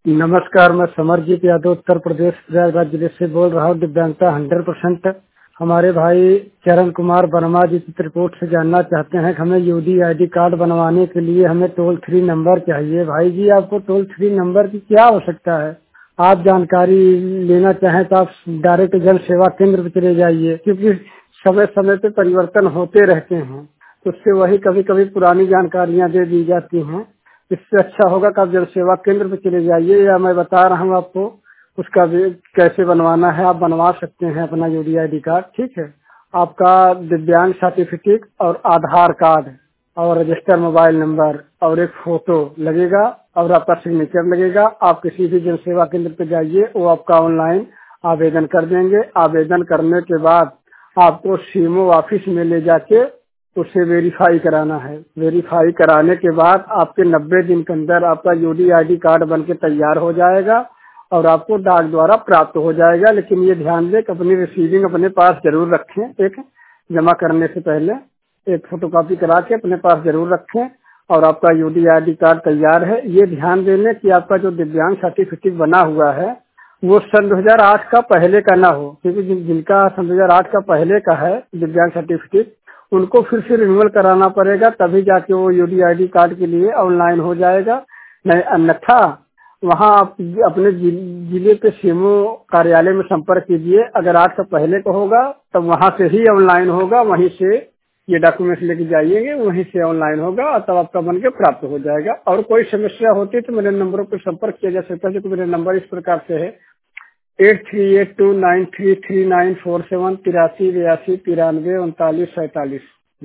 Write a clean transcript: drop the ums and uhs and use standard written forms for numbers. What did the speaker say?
नमस्कार, मैं समरजीत यादव उत्तर प्रदेश प्रयागराज जिले से बोल रहा हूँ। दिव्यांगता 100%। हमारे भाई चरण कुमार वर्मा जी चित्रकूट से जानना चाहते हैं कि हमें यूडी आईडी कार्ड बनवाने के लिए हमें टोल फ्री नंबर चाहिए। भाई जी, आपको टोल फ्री नंबर की क्या आवश्यकता है? आप जानकारी लेना चाहें तो आप डायरेक्ट जन सेवा केंद्र पे चले जाइए, क्योंकि समय समय पे परिवर्तन होते रहते हैं, तो उससे वही कभी कभी पुरानी जानकारियां दे दी जाती हैं। इससे अच्छा होगा कि आप जन सेवा केंद्र पे चले जाइए, या मैं बता रहा हूँ आपको उसका भी कैसे बनवाना है। आप बनवा सकते हैं अपना यूडी आईडी कार्ड। ठीक है, आपका दिव्यांग सर्टिफिकेट और आधार कार्ड और रजिस्टर मोबाइल नंबर और एक फोटो लगेगा और आपका सिग्नेचर लगेगा। आप किसी भी जन सेवा केंद्र पे जाइए, वो आपका ऑनलाइन आवेदन कर देंगे। आवेदन करने के बाद आपको सीएमओ ऑफिस में ले जाके उसे वेरीफाई कराना है। वेरीफाई कराने के बाद आपके 90 दिन के अंदर आपका यूडी आईडी कार्ड बनके तैयार हो जाएगा और आपको डाक द्वारा प्राप्त हो जाएगा। लेकिन ये ध्यान दें कि अपनी रिसीविंग अपने पास जरूर रखें। एक जमा करने से पहले एक फोटोकॉपी करा के अपने पास जरूर रखें और आपका यूडी आईडी कार्ड तैयार है। ये ध्यान देने कि आपका जो दिव्यांग सर्टिफिकेट बना हुआ है वो सन 2008 का पहले का ना हो, क्योंकि जिनका सन 2008 का पहले का है दिव्यांग सर्टिफिकेट, उनको फिर से रिन्यूअल कराना पड़ेगा, तभी जाके वो यूडी आईडी कार्ड के लिए ऑनलाइन हो जाएगा। नहीं अन्यथा वहाँ आप अपने जिले के सीएमओ कार्यालय में संपर्क कीजिए। अगर 8 का पहले का होगा तब वहाँ से ही ऑनलाइन होगा, वहीं से ये डॉक्यूमेंट्स लेके जाइएगा, वहीं से ऑनलाइन होगा और तब आपका बन के प्राप्त हो जाएगा। और कोई समस्या होती तो मेरे नंबरों पर संपर्क किया जा सकता है। जो मेरे नंबर इस प्रकार से है 8382933947, 8382933947,